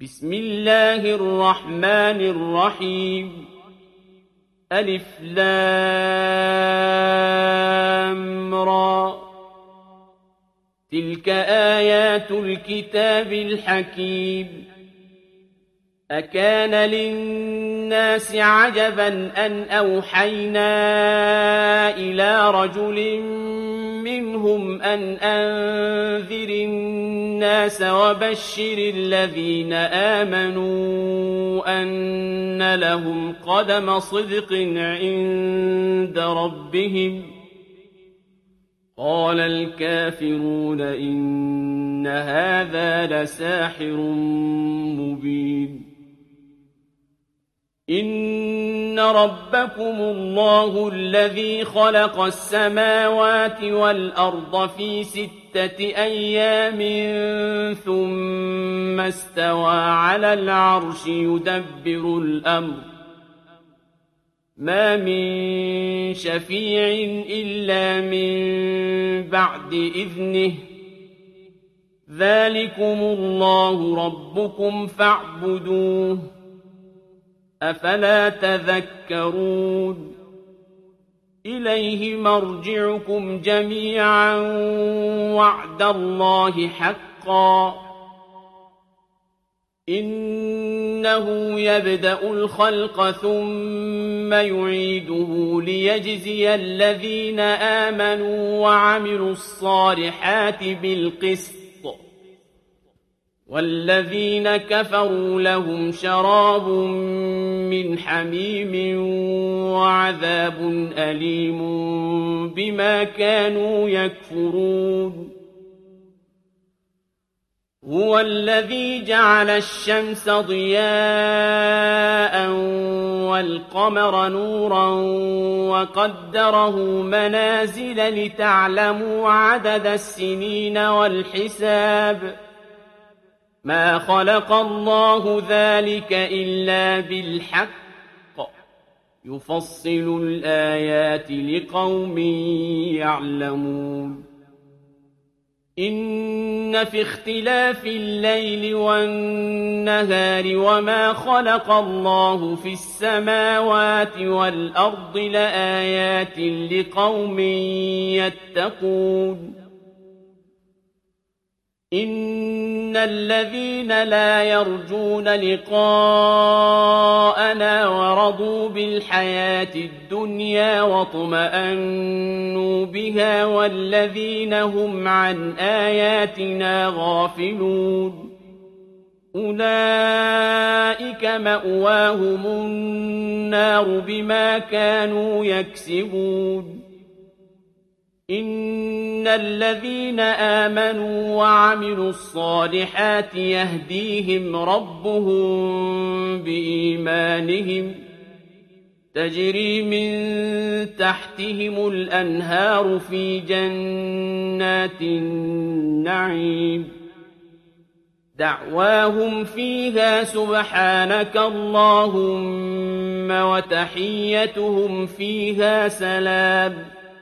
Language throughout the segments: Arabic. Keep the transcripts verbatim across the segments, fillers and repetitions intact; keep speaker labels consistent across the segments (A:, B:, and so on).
A: بسم الله الرحمن الرحيم ألف لام را تلك آيات الكتاب الحكيم أكان للناس عجبا أن أوحينا إلى رجل منهم أن أنذر الناس وبشر الذين آمنوا أن لهم قدم صدق عند ربهم قال الكافرون إن هذا لساحر مبين إن ربكم الله الذي خلق السماوات والأرض في ستة أيام ثم استوى على العرش يدبر الأمر ما من شفيع إلا من بعد إذنه ذلكم الله ربكم فاعبدوه أفلا تذكرون إليه مرجعكم جميعا وعد الله حقا إنه يبدأ الخلق ثم يعيده ليجزي الذين آمنوا وعملوا الصالحات بالقسط والذين كفروا لهم شراب من حميم وعذاب أليم بما كانوا يكفرون هو الذي جعل الشمس ضياء والقمر نورا وقدره منازل لتعلموا عدد السنين والحساب ما خلق الله ذلك إلا بالحق يفصل الآيات لقوم يعلمون إن في اختلاف الليل والنهار وما خلق الله في السماوات والأرض لآيات لقوم يتقون إن الذين لا يرجون لقاءنا ورضوا بالحياة الدنيا واطمأنوا بها والذين هم عن آياتنا غافلون أولئك مأواهم النار بما كانوا يكسبون إن الذين آمنوا وعملوا الصالحات يهديهم ربهم بإيمانهم تجري من تحتهم الأنهار في جنات النعيم دعواهم فيها سبحانك اللهم وتحيتهم فيها سلام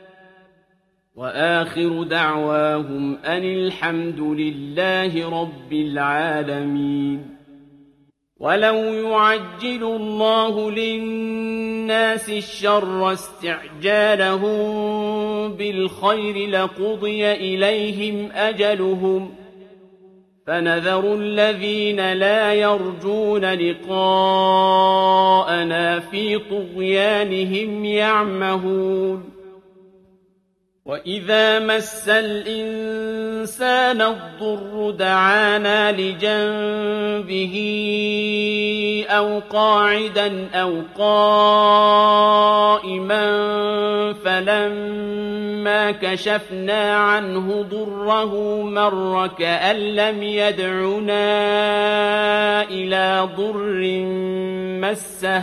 A: وآخر دعواهم أن الحمد لله رب العالمين ولو يعجل الله للناس الشر استعجالهم بالخير لقضي إليهم أجلهم فنذر الذين لا يرجون لقاءنا في طغيانهم يعمهون وإذا مس الإنسان الضر دعانا لجنبه أو قاعدا أو قائما فلما كشفنا عنه ضره مر كأن لم يدعنا إلى ضر مسه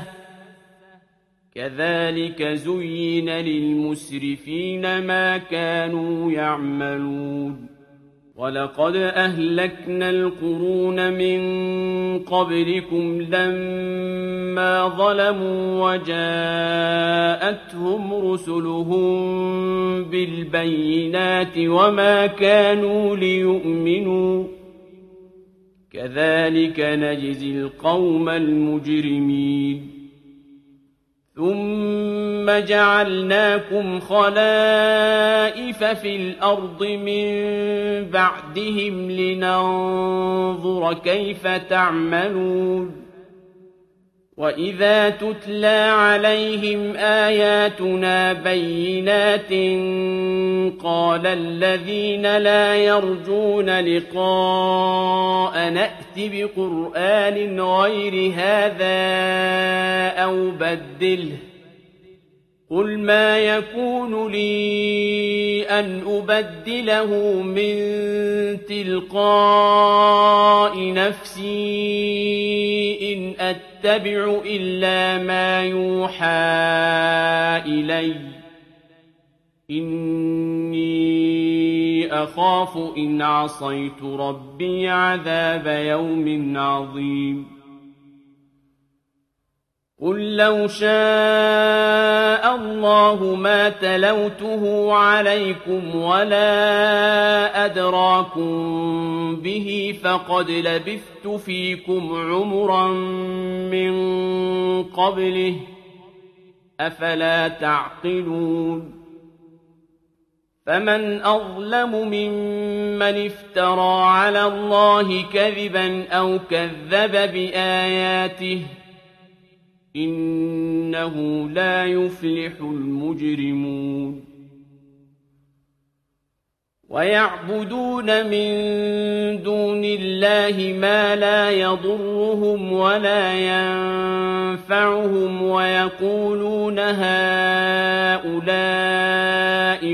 A: كذلك زين للمسرفين ما كانوا يعملون ولقد أهلكنا القرون من قبلكم لما ظلموا وجاءتهم رسلهم بالبينات وما كانوا ليؤمنوا كذلك نجزي القوم المجرمين ثم جعلناكم خلائف في الأرض من بعدهم لننظر كيف تعملون وإذا تتلى عليهم آياتنا بينات قال الذين لا يرجون لقاء نأت بقرآن غير هذا أو بدله قل ما يكون لي أن أبدله من تلقاء نفسي إن أتبع إلا ما يوحى إلي إني أخاف إن عصيت ربي عذاب يوم عظيم قل لو شاء الله ما تلوته عليكم ولا أدراكم به فقد لبثت فيكم عمرا من قبله أفلا تعقلون فمن أظلم ممن افترى على الله كذبا أو كذب بآياته إنه لا يفلح المجرمون ويعبدون من دون الله ما لا يضرهم ولا ينفعهم ويقولون هؤلاء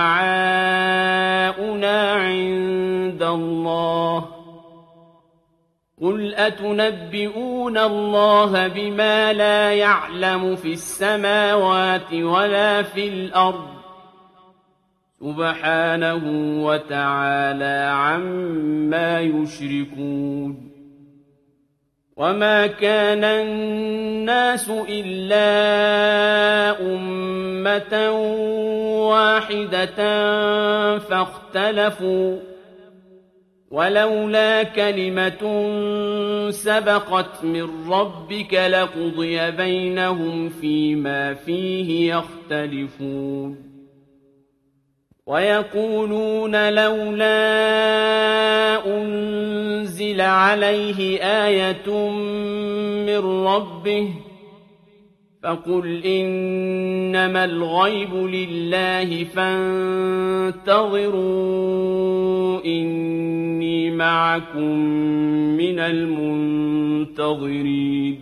A: شفعاؤنا عند الله قل أتنبئون الله بما لا يعلم في السماوات ولا في الأرض سبحانه وتعالى عما يشركون وما كان الناس إلا أمة واحدة فاختلفوا ولولا كلمة سبقت من ربك لقضي بينهم فيما فيه يختلفون ويقولون لولا أنزل عليه آية من ربه فقل إنما الغيب لله فانتظروا إني معكم من المنتظرين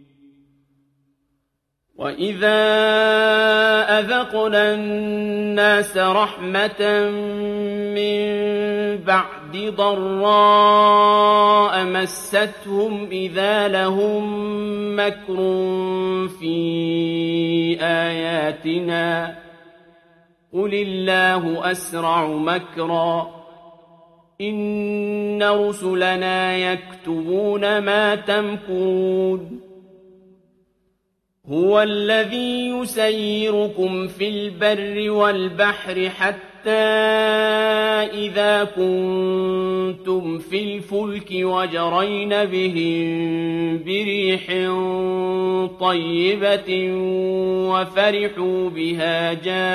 A: وإذا أذقنا الناس رحمة من بعد ضراء مستهم إذا لهم مكر في آياتنا قل الله أسرع مكرا إن رسلنا يكتبون ما تمكرون هو الذي يسيركم في البر والبحر حتى إذا كنتم في الفلك وجرين بهم بريح طيبة وفرحوا بها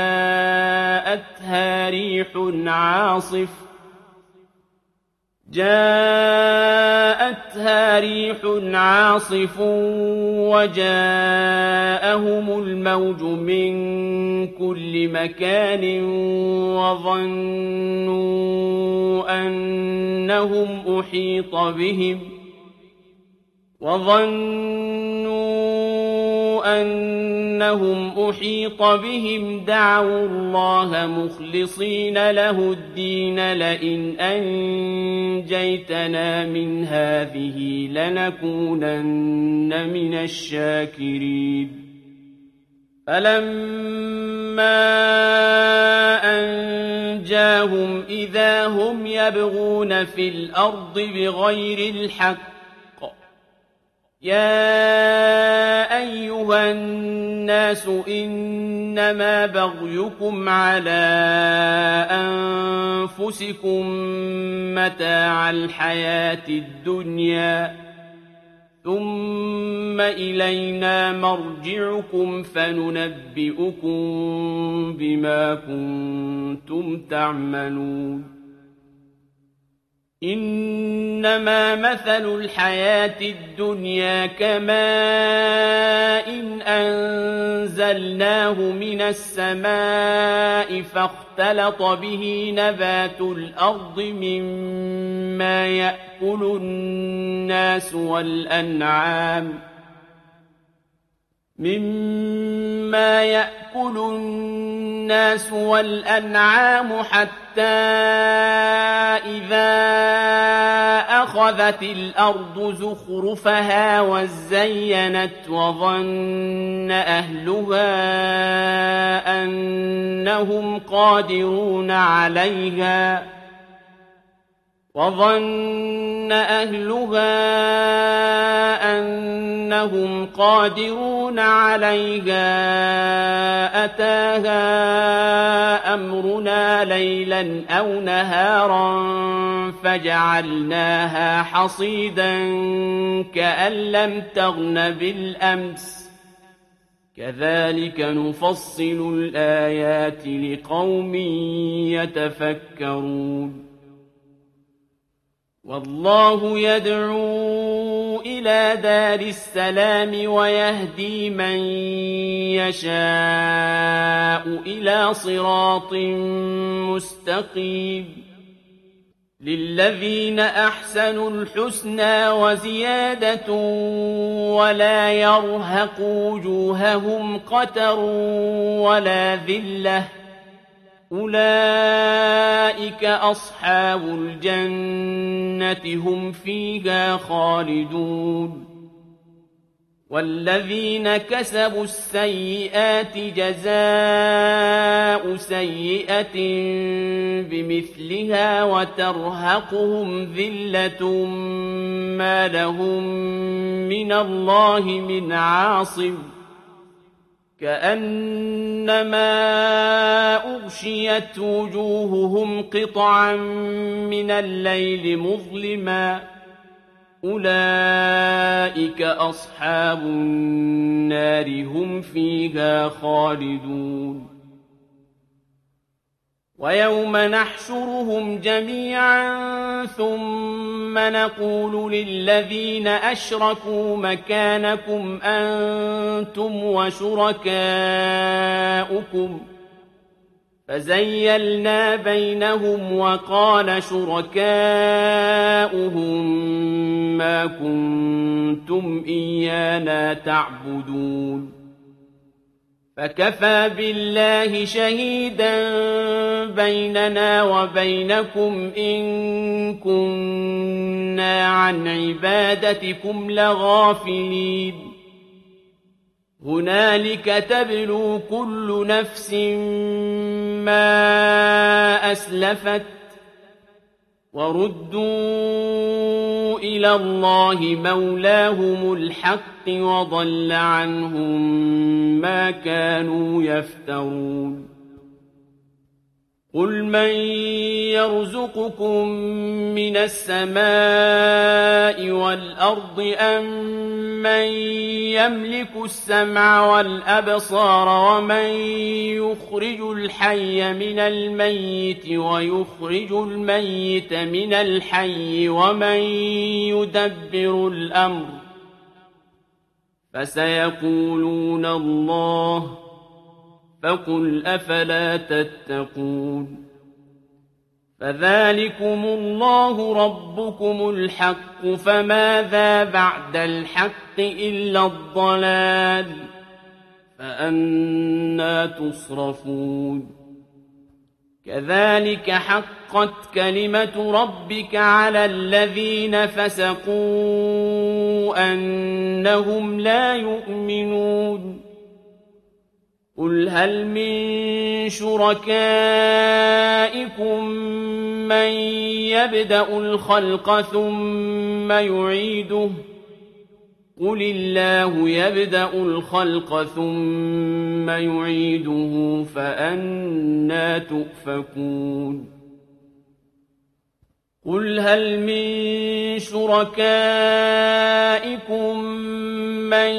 A: جاءتها ريح عاصف جاءتها ريح عاصف وجاءهم الموج من كل مكان وظنوا أنهم أحيط بهم وظنوا أنهم أحيط بهم دعوا الله مخلصين له الدين لئن أنجيتنا من هذه لنكونن من الشاكرين فلما أنجاهم إذا هم يبغون في الأرض بغير الحق يا أيها الناس إنما بغيكم على أنفسكم متاع الحياة الدنيا ثم إلينا مرجعكم فننبئكم بما كنتم تعملون إنما مثل الحياة الدنيا كماء إن أنزلناه من السماء فاختلط به نبات الأرض مما يأكل الناس والأنعام مما يأكل الناس والأنعام حتى إذا أخذت الأرض زخرفها وزينت وظن أهلها أنهم قادرون عليها وظن أهلها أنهم قادرون عليها أتاها أمرنا ليلا أو نهارا فجعلناها حصيدا كأن لم تغن بالأمس كذلك نفصل الآيات لقوم يتفكرون والله يدعو إلى دار السلام ويهدي من يشاء إلى صراط مستقيم للذين أحسنوا الحسنى وزيادة ولا يرهق وجوههم قتر ولا ذلة أولئك أصحاب الجنة هم فيها خالدون والذين كسبوا السيئات جزاء سيئة بمثلها وترهقهم ذلة ما لهم من الله من عاصم كأنما أغشيت وجوههم قطعا من الليل مظلما أولئك أصحاب النار هم فيها خالدون ويوم نحشرهم جميعا ثم نقول للذين أشركوا مكانكم أنتم وشركاؤكم فزيلنا بينهم وقال شركاؤهم ما كنتم إيانا تعبدون فكفى بالله شهيدا بيننا وبينكم إن كنا عن عبادتكم لغافلين هنالك تبلو كل نفس ما أسلفت وردوا إلى الله مولاهم الحق وضل عنهم ما كانوا يفترون قل من يرزقكم من السماء والأرض أم من يملك السمع والأبصار ومن يخرج الحي من الميت ويخرج الميت من الحي ومن يدبر الأمر فسيقولون الله فقل أفلا تتقون فذلكم الله ربكم الحق فماذا بعد الحق إلا الضلال فأنى تصرفون كذلك حقت كلمة ربك على الذين فسقوا أنهم لا يؤمنون قل هل من شركائكم من يبدأ الخلق ثم يعيده قل الله يبدأ الخلق ثم يعيده فأنى تؤفكون قل هل من شركائكم من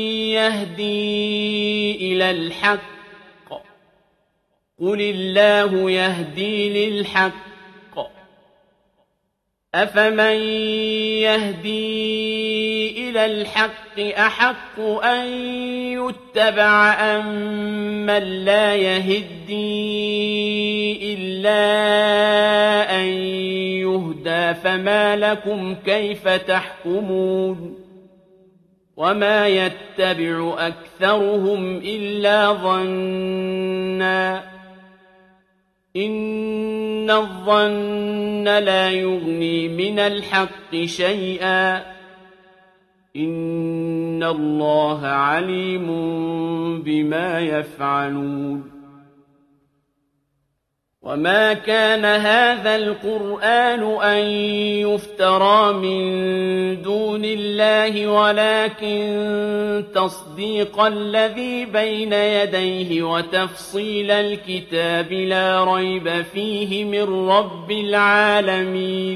A: يهدي إلى الحق قل الله يهدي للحق أفمن يهدي إلى الحق أحق أن يتبع أم من لا يهدي إلا أن يهدى فما لكم كيف تحكمون وما يتبع أكثرهم إلا ظنّا إن الظن لا يغني من الحق شيئا إن الله عليم بما يفعلون وما كان هذا القرآن أن يفترى من دون الله ولكن تصديق الذي بين يديه وتفصيل الكتاب لا ريب فيه من رب العالمين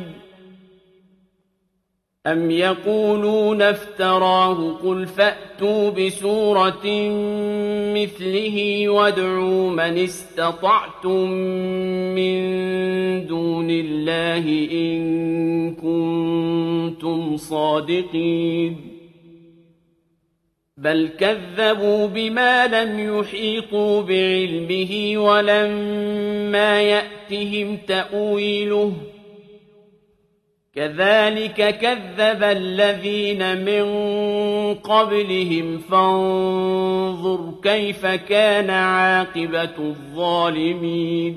A: أم يقولون افتراه قل فأتوا بسورة مثله وادعوا من استطعتم من دون الله إن كنتم صادقين بل كذبوا بما لم يحيطوا بعلمه ولما يأتهم تأويله كذلك كذب الذين من قبلهم فانظر كيف كان عاقبة الظالمين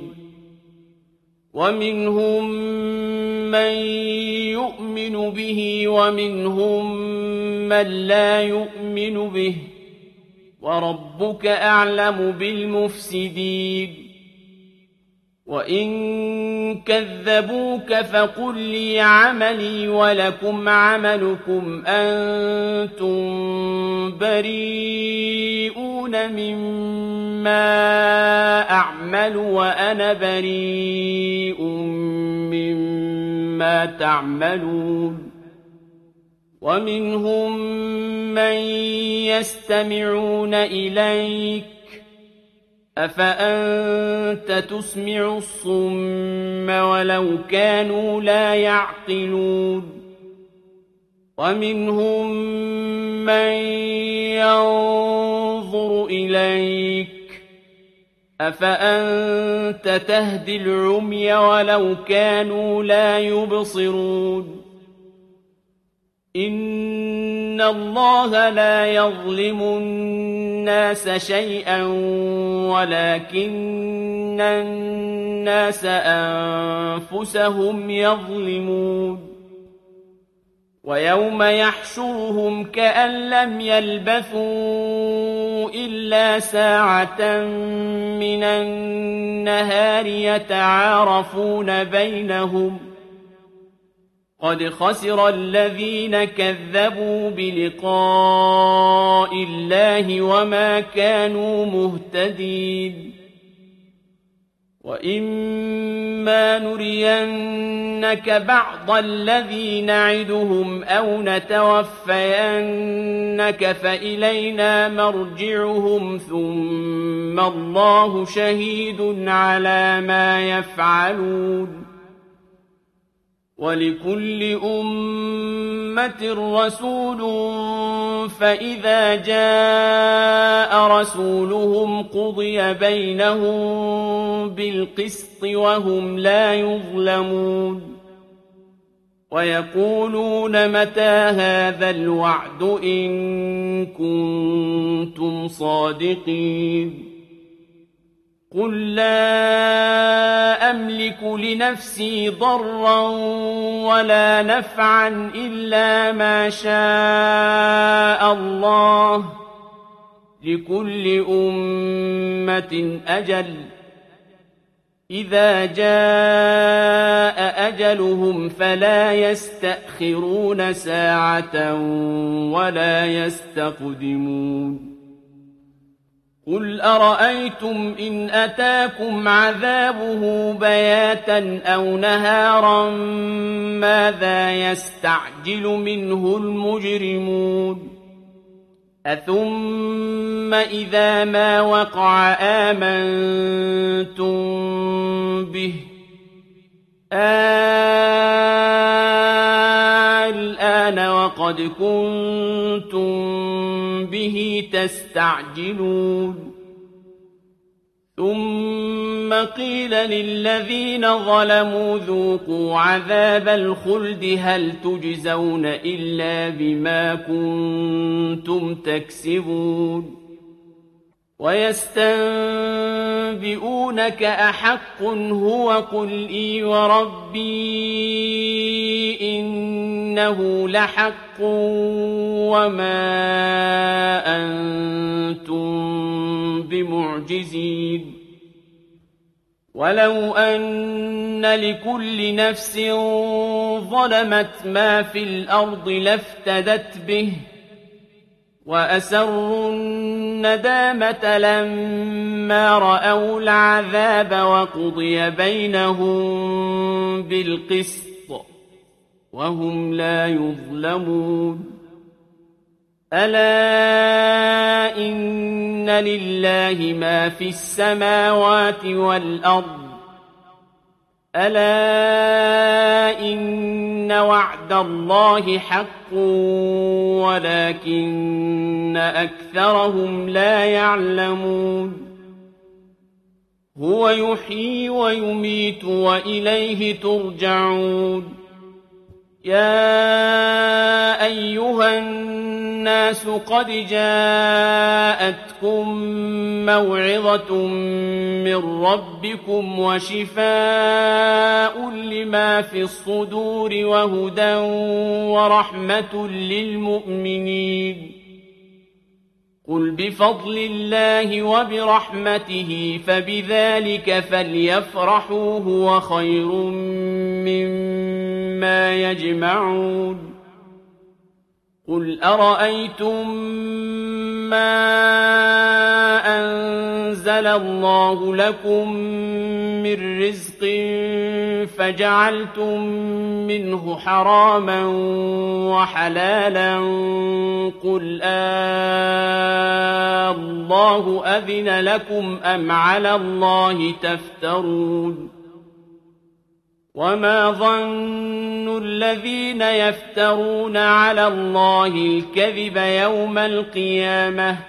A: ومنهم من يؤمن به ومنهم من لا يؤمن به وربك أعلم بالمفسدين وإن كذبوك فقل لي عملي ولكم عملكم أنتم بريئون مما أعمل وأنا بريء مما تعملون ومنهم من يستمعون إليك أفأنت تسمع الصم ولو كانوا لا يعقلون ومنهم من ينظر إليك أفأنت تهدي العمي ولو كانوا لا يبصرون إن الله لا يظلم الناس شيئا ولكن الناس أنفسهم يظلمون ويوم يحشرهم كأن لم يلبثوا إلا ساعة من النهار يتعارفون بينهم قد خسر الذين كذبوا بلقاء الله وما كانوا مهتدين وإما نرينك بعض الذي نعدهم أو نتوفينك فإلينا مرجعهم ثم الله شهيد على ما يفعلون ولكل أمة رسول فإذا جاء رسولهم قضي بينهم بالقسط وهم لا يظلمون ويقولون متى هذا الوعد إن كنتم صادقين قل لا أملك لنفسي ضرا ولا نفعا إلا ما شاء الله لكل أمة أجل إذا جاء أجلهم فلا يستأخرون ساعة ولا يستقدمون قل أرأيتم إن أتاكم عذابه بياتا أو نهارا ماذا يستعجل منه المجرمون أثم إذا ما وقع آمنتم به الآن وقد كنتم به تستعجلون ثم قيل للذين ظلموا ذوقوا عذاب الخلد هل تجزون إلا بما كنتم تكسبون ويستنبئونك أحق هو قل إي وربي إنه لحق وما أنتم بمعجزين ولو أن لكل نفس ظلمت ما في الأرض لافتدت به وأسروا الندامة لما رأوا العذاب وقضي بينهم بالقسط وهم لا يظلمون ألا إن لله ما في السماوات والأرض ألا إن وعد الله حق ولكن أكثرهم لا يعلمون هو يحيي ويميت وإليه ترجعون يا أيها الناس قد جاءتكم موعظة من ربكم وشفاء لما في الصدور وهدى ورحمة للمؤمنين قل بفضل الله وبرحمته فبذلك فليفرحوا هو خير مما يجمعون قل أرأيتم ما أنزل الله لكم من رزق فجعلتم منه حراما وحلالا قل آه الله أذن لكم أم على الله تفترون وما ظن الذين يفترون على الله الكذب يوم القيامة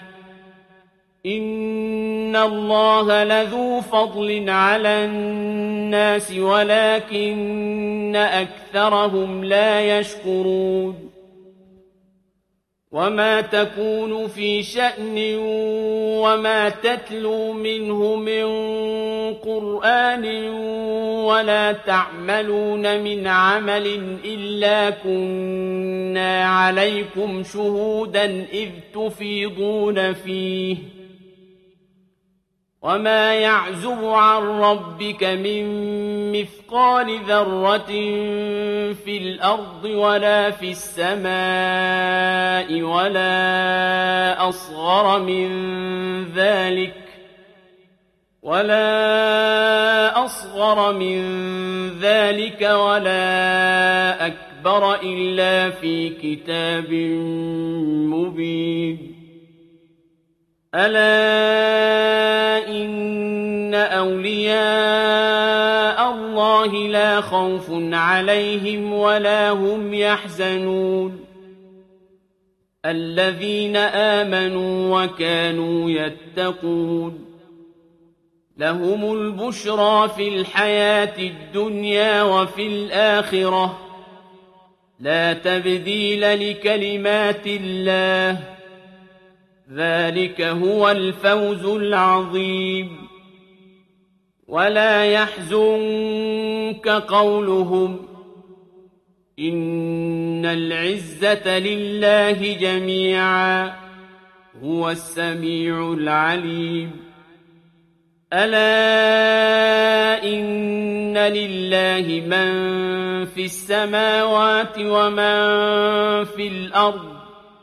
A: إن الله لذو فضل على الناس ولكن أكثرهم لا يشكرون وما تكون في شأن وما تتلو منه من قرآن ولا تعملون من عمل إلا كنا عليكم شهودا إذ تفيضون فيه وما يعزب عن ربك من مثقال ذرة في الأرض ولا في السماء ولا أصغر من ذلك ولا أصغر من ذلك ولا أكبر إلا في كتاب مبين ألا إن أولياء الله لا خوف عليهم ولا هم يحزنون الذين آمنوا وكانوا يتقون لهم البشرى في الحياة الدنيا وفي الآخرة لا تبديل لكلمات الله ذلك هو الفوز العظيم ولا يحزنك قولهم إن العزة لله جميعا هو السميع العليم ألا إن لله من في السماوات ومن في الأرض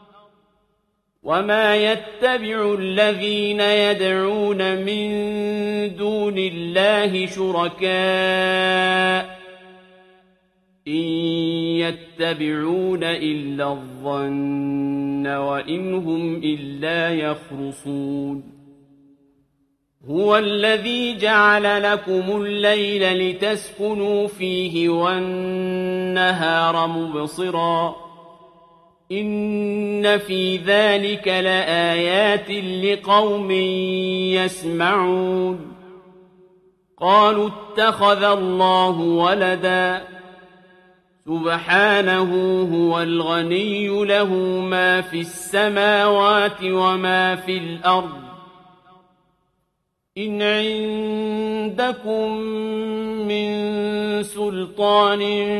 A: وما يتبع الذين يدعون من دون الله شركاء إن يتبعون إلا الظن وإن هم إلا يخرصون هو الذي جعل لكم الليل لتسكنوا فيه والنهار مبصرا إن في ذلك لآيات لقوم يسمعون قالوا اتخذ الله ولدا سبحانه هو الغني له ما في السماوات وما في الأرض إن عندكم من سلطان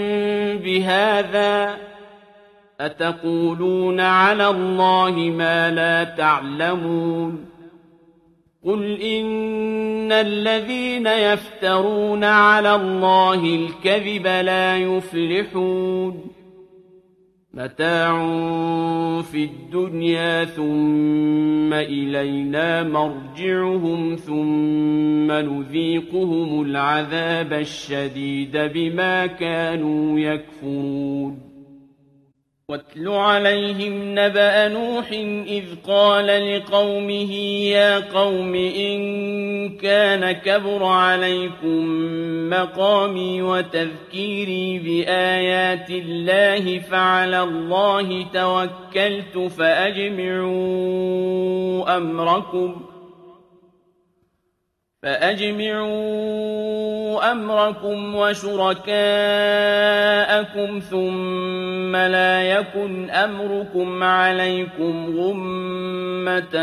A: بهذا أتقولون على الله ما لا تعلمون قل إن الذين يفترون على الله الكذب لا يفلحون متاع في الدنيا ثم إلينا مرجعهم ثم نذيقهم العذاب الشديد بما كانوا يكفرون واتل عليهم نبأ نوح إذ قال لقومه يا قوم إن كان كبر عليكم مقامي وتذكيري بآيات الله فعلى الله توكلت فأجمعوا أمركم فأجمعوا أمركم وشركاءكم ثم لا يكن أمركم عليكم غمة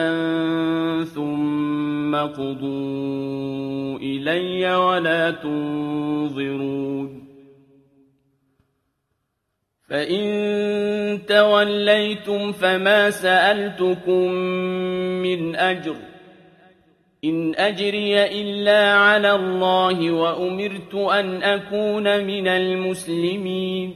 A: ثم قضوا إلي ولا تنظرون فإن توليتم فما سألتكم من أجر إن أجري إلا على الله وأمرت أن أكون من المسلمين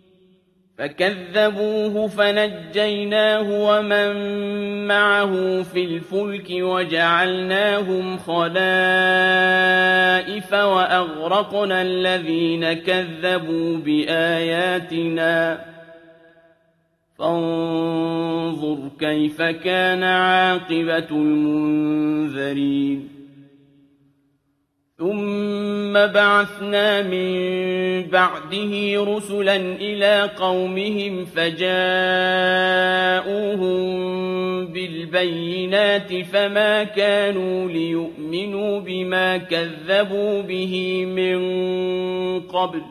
A: فكذبوه فنجيناه ومن معه في الفلك وجعلناهم خلائف وأغرقنا الذين كذبوا بآياتنا فانظر كيف كان عاقبة المنذرين ثم بعثنا من بعده رسلا إلى قومهم فجاءوهم بالبينات فما كانوا ليؤمنوا بما كذبوا به من قبل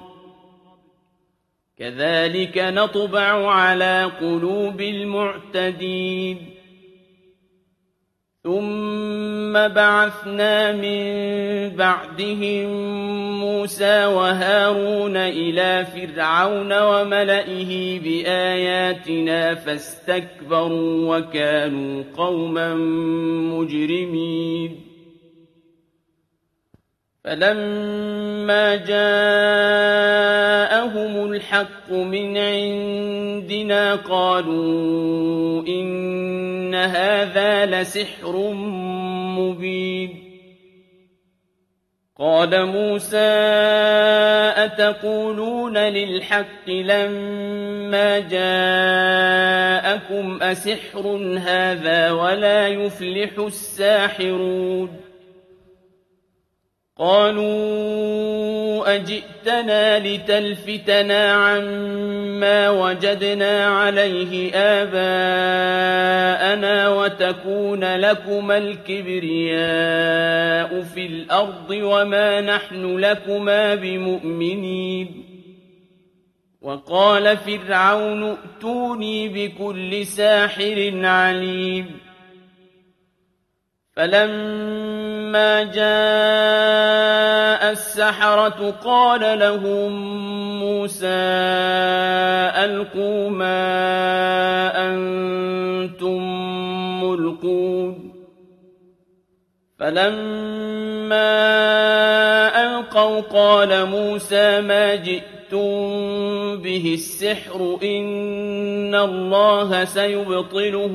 A: كذلك نطبع على قلوب المعتدين ثم بعثنا من بعدهم موسى وهارون إلى فرعون وملئه بآياتنا فاستكبروا وكانوا قوما مجرمين فلما جاءهم الحق من عندنا قالوا إن هذا لسحر مبين قال موسى أتقولون للحق لما جاءكم أسحر هذا ولا يفلح الساحرون قالوا أجئتنا لتلفتنا عما وجدنا عليه آباءنا وتكون لكما الكبرياء في الأرض وما نحن لكما بمؤمنين وقال فرعون ائتوني بكل ساحر عليم فلما جاء السحرة قال لهم موسى ألقوا ما أنتم ملقون فلما ألقوا قال موسى ما جئتم به السحر إن الله سيبطله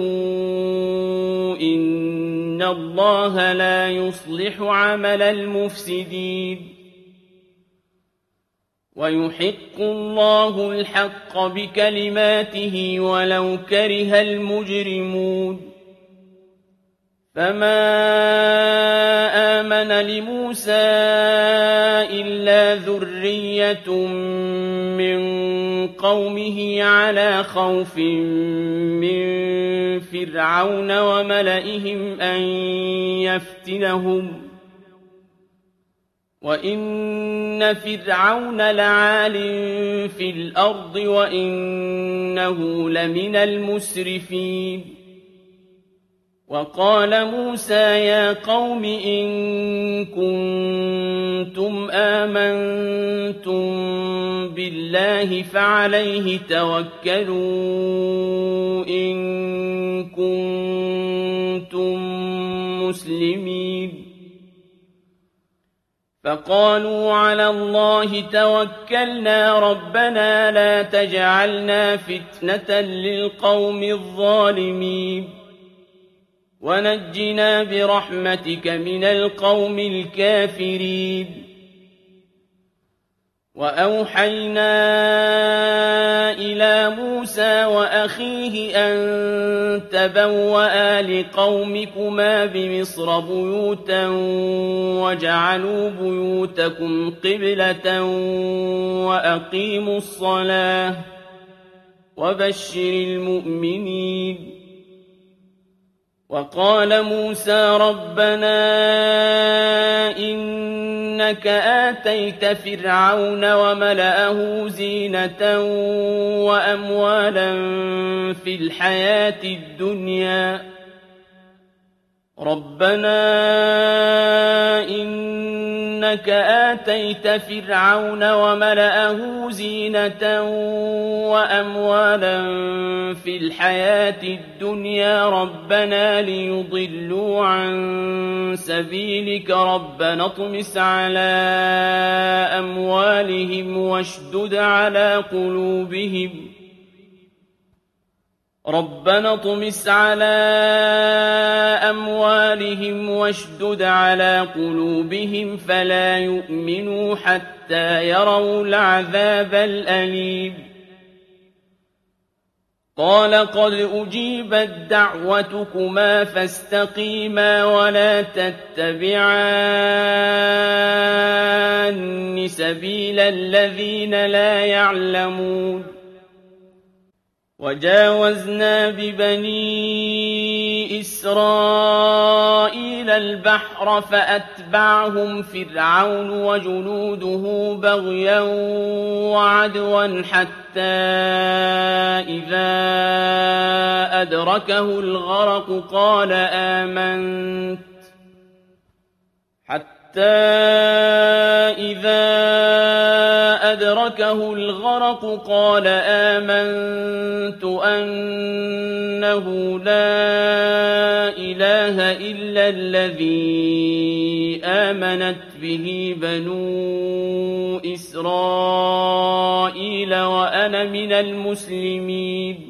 A: إن الله لا يصلح عمل المفسدين ويحق الله الحق بكلماته ولو كره المجرمون فما آمن لموسى إلا ذرية من قومه على خوف من فرعون وملئهم أن يفتنهم وإن فرعون لعال في الأرض وإنه لمن المسرفين وقال موسى يا قوم إن كنتم آمنتم بالله فعليه توكلوا إن كنتم مسلمين فقالوا على الله توكلنا ربنا لا تجعلنا فتنة للقوم الظالمين ونجنا برحمتك من القوم الكافرين وأوحينا إلى موسى وأخيه أن تبوأ لقومكما بمصر بيوتا وجعلوا بيوتكم قبلة وأقيموا الصلاة وبشر المؤمنين وقال موسى ربنا إنك آتيت فرعون وملأه زينة وأموالا في الحياة الدنيا ربنا إنك آتيت فرعون وملأه زينة وأموالا في الحياة الدنيا ربنا ليضلوا عن سبيلك ربنا اطمس على أموالهم واشدد على قلوبهم ربنا اطمس على أموالهم واشدد على قلوبهم فلا يؤمنوا حتى يروا العذاب الأليم قال قد أجيبت دعوتكما فاستقيما ولا تتبعان سبيل الذين لا يعلمون وجاوزنا ببني إسرائيل البحر فأتبعهم فرعون وجنوده بغيا وعدوا حتى إذا أدركه الغرق قال آمنت حتى إذا أدركه الغرق قال آمنت أنه لا إله إلا الذي آمنت به بنو إسرائيل وأنا من المسلمين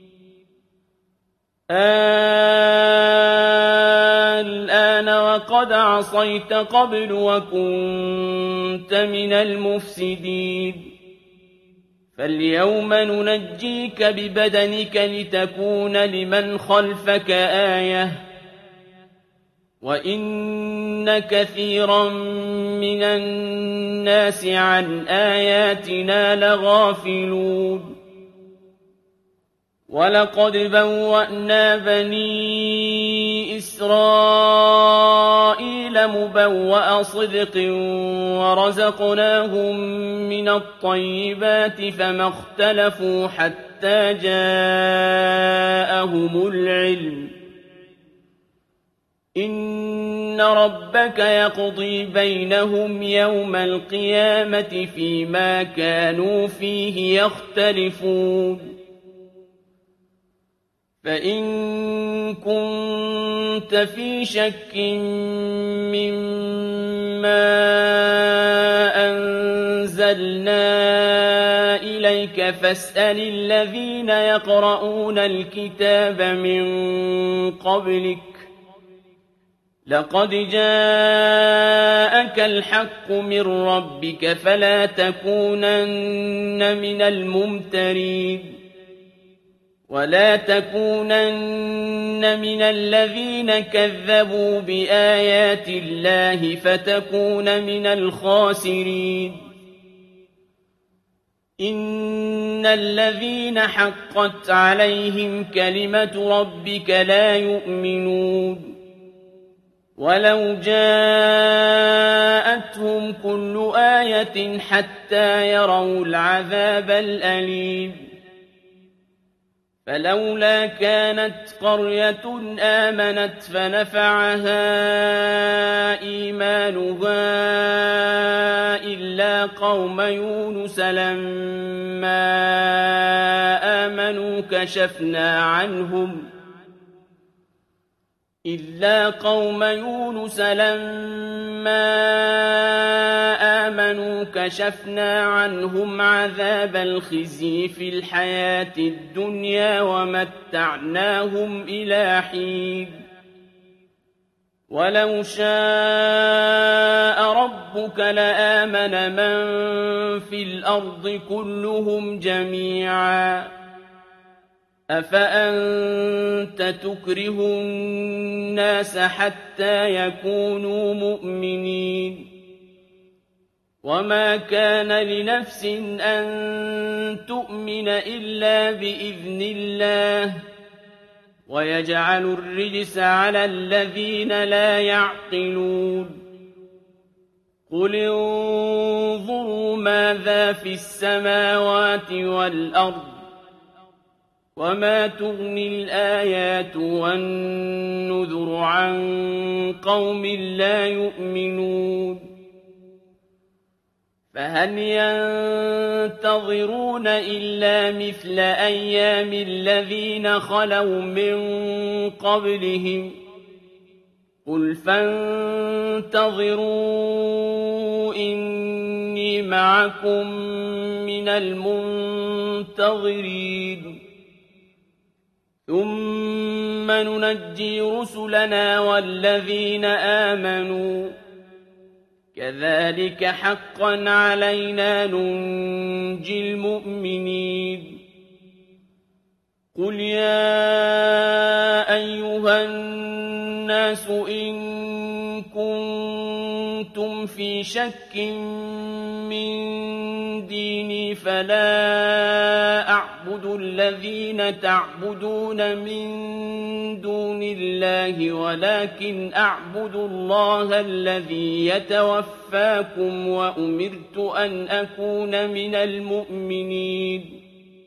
A: الآن وقد عصيت قبل وكنت من المفسدين فاليوم ننجيك ببدنك لتكون لمن خلفك آية وإن كثيرا من الناس عن آياتنا لغافلون ولقد بوأنا بني إسرائيل مبوأ صدق ورزقناهم من الطيبات فما اختلفوا حتى جاءهم العلم إن ربك يقضي بينهم يوم القيامة فيما كانوا فيه يختلفون فإن كنت في شك مما أنزلنا إليك فاسأل الذين يقرؤون الكتاب من قبلك لقد جاءك الحق من ربك فلا تكونن من الممترين ولا تكونن من الذين كذبوا بآيات الله فتكون من الخاسرين إن الذين حقت عليهم كلمة ربك لا يؤمنون ولو جاءتهم كل آية حتى يروا العذاب الأليم فلولا كانت قرية آمنت فنفعها إيمانها إلا قوم يونس لما آمنوا كشفنا عنهم إلا قوم يونس لما آمنوا كشفنا عنهم عذاب الخزي في الحياة الدنيا ومتعناهم إلى حين ولو شاء ربك لآمن من في الأرض كلهم جميعا أفأنت تكره الناس حتى يكونوا مؤمنين وما كان لنفس أن تؤمن إلا بإذن الله ويجعل الرجس على الذين لا يعقلون قل انظروا ماذا في السماوات والأرض وما تغني الآيات والنذر عن قوم لا يؤمنون فهل ينتظرون إلا مثل أيام الذين خلوا من قبلهم قل فانتظروا إني معكم من المنتظرين ثم ننجي رسلنا والذين آمنوا كذلك حقا علينا ننجي المؤمنين قل يا أيها الناس إن كنتم في شك من ديني فلا أعبد الذين تعبدون من دون الله ولكن أعبد الله الذي يتوفاكم وأمرت أن أكون من المؤمنين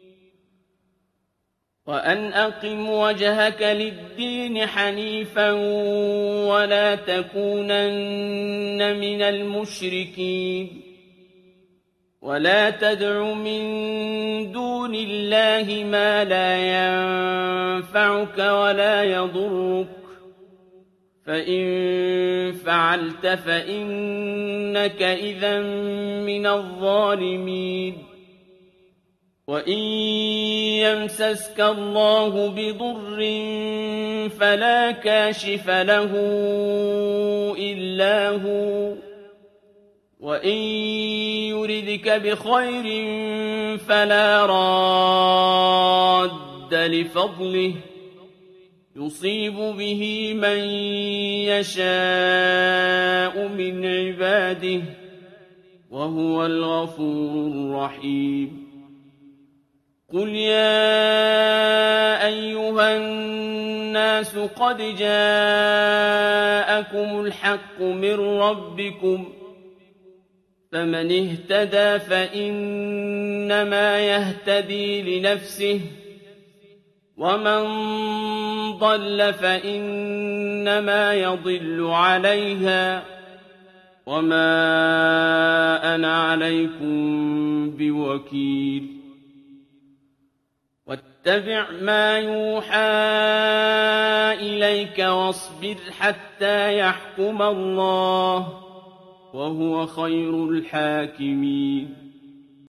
A: وأن أقم وجهك للدين حنيفا ولا تكونن من المشركين ولا تدع من دون الله ما لا ينفعك ولا يضرك فإن فعلت فإنك إذا من الظالمين وإن يمسسك الله بضر فلا كاشف له إلا هو وإن يردك بخير فلا راد لفضله يصيب به من يشاء من عباده وهو الغفور الرحيم قل يا أيها الناس قد جاءكم الحق من ربكم فمن اهتدى فإنما يهتدي لنفسه ومن ضل فإنما يضل عليها وما أنا عليكم بوكيل واتبع ما يوحى إليك واصبر حتى يحكم الله وهو خير الحاكمين